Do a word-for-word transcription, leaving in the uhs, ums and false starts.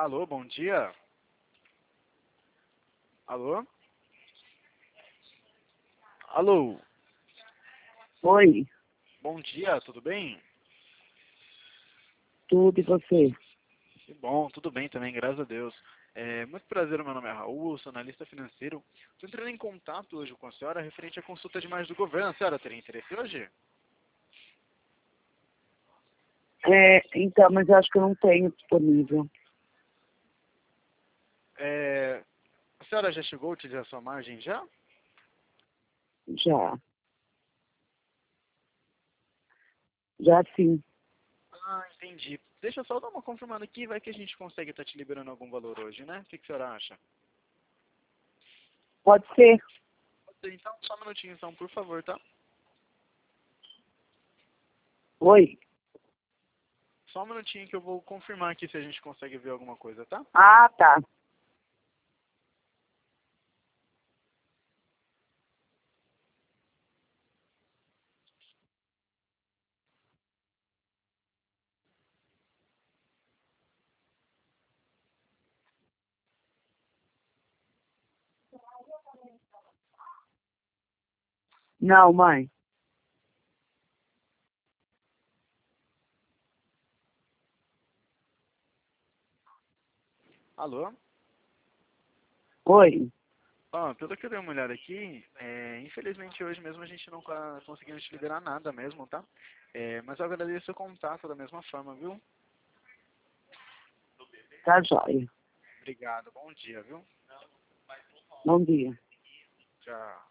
Alô, bom dia. Alô? Alô, Oi, bom dia, tudo bem? tudo e você? Que bom, tudo bem também, graças a Deus. É, muito prazer, meu nome é Raul, sou analista financeiro. Estou entrando em contato hoje com a senhora referente à consulta de imagem do governo. A senhora teria interesse hoje? É, então, mas eu acho que eu não tenho disponível. É, a senhora já chegou a utilizar a sua margem já? Já, já sim. Ah, entendi. Deixa eu só dar uma confirmada aqui, vai que a gente consegue estar te liberando algum valor hoje, né? O que, que a senhora acha? Pode ser? Então, só um minutinho então, por favor, tá? Oi? Só um minutinho que eu vou confirmar aqui se a gente consegue ver alguma coisa, tá? Ah, tá. Não, mãe. Alô? Oi? Ó, pelo que eu dei uma olhada aqui, é, infelizmente hoje mesmo a gente não tá conseguindo te liberar nada mesmo, tá? É, mas eu agradeço o contato da mesma forma, viu? Tá jóia. Obrigado, bom dia, viu? Bom dia. Tchau.